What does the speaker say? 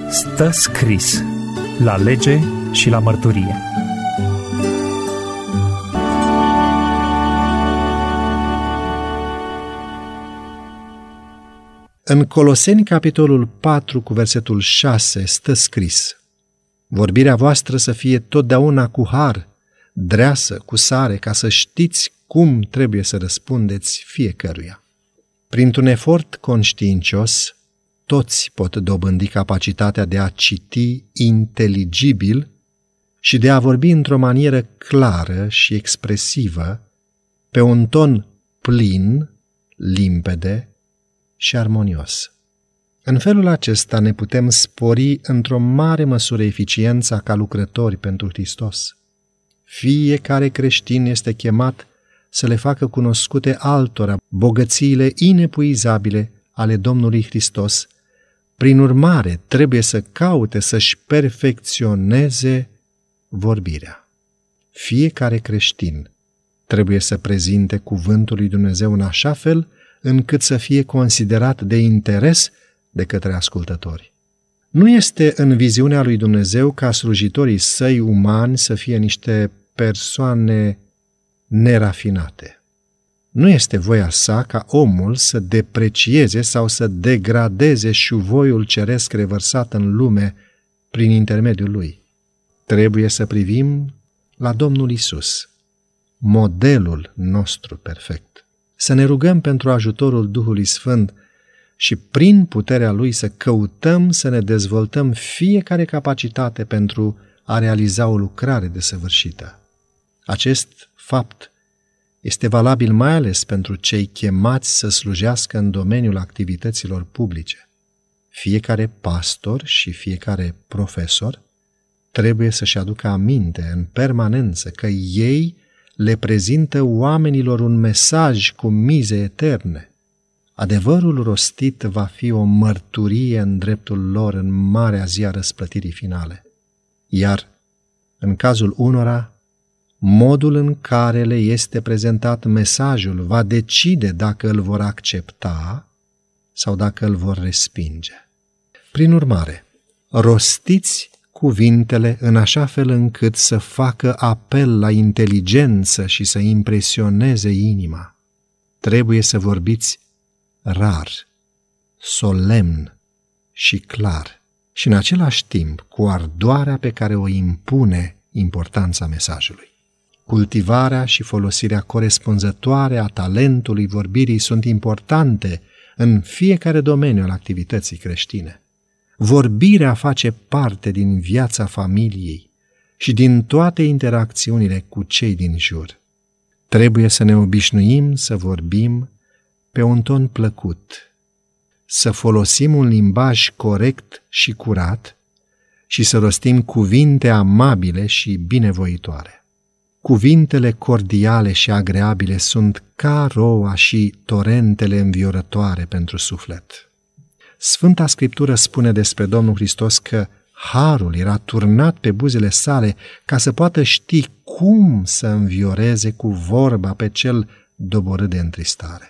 Stă scris la lege și la mărturie. În Coloseni, capitolul 4, cu versetul 6, stă scris: vorbirea voastră să fie totdeauna cu har, dreasă, cu sare, ca să știți cum trebuie să răspundeți fiecăruia. Printr-un efort conștiincios, toți pot dobândi capacitatea de a citi inteligibil și de a vorbi într-o manieră clară și expresivă, pe un ton plin, limpede și armonios. În felul acesta ne putem spori într-o mare măsură eficiența ca lucrători pentru Hristos. Fiecare creștin este chemat să le facă cunoscute altora bogățiile inepuizabile ale Domnului Hristos. Prin urmare, trebuie să caute să-și perfecționeze vorbirea. Fiecare creștin trebuie să prezinte cuvântul lui Dumnezeu în așa fel încât să fie considerat de interes de către ascultători. Nu este în viziunea lui Dumnezeu ca slujitorii săi umani să fie niște persoane nerafinate. Nu este voia sa ca omul să deprecieze sau să degradeze șuvoiul ceresc revărsat în lume prin intermediul lui. Trebuie să privim la Domnul Isus, modelul nostru perfect. Să ne rugăm pentru ajutorul Duhului Sfânt și prin puterea Lui să căutăm să ne dezvoltăm fiecare capacitate pentru a realiza o lucrare desăvârșită. Acest fapt este valabil mai ales pentru cei chemați să slujească în domeniul activităților publice. Fiecare pastor și fiecare profesor trebuie să-și aducă aminte în permanență că ei le prezintă oamenilor un mesaj cu mize eterne. Adevărul rostit va fi o mărturie în dreptul lor în marea zi a răsplătirii finale. Iar, în cazul unora, modul în care le este prezentat mesajul va decide dacă îl vor accepta sau dacă îl vor respinge. Prin urmare, rostiți cuvintele în așa fel încât să facă apel la inteligență și să impresioneze inima. Trebuie să vorbiți rar, solemn și clar și în același timp cu ardoarea pe care o impune importanța mesajului. Cultivarea și folosirea corespunzătoare a talentului vorbirii sunt importante în fiecare domeniu al activității creștine. Vorbirea face parte din viața familiei și din toate interacțiunile cu cei din jur. Trebuie să ne obișnuim să vorbim pe un ton plăcut, să folosim un limbaj corect și curat și să rostim cuvinte amabile și binevoitoare. Cuvintele cordiale și agreabile sunt ca roa și torentele înviorătoare pentru suflet. Sfânta Scriptură spune despre Domnul Hristos că harul era turnat pe buzele sale ca să poată ști cum să învioreze cu vorba pe cel doborât de întristare.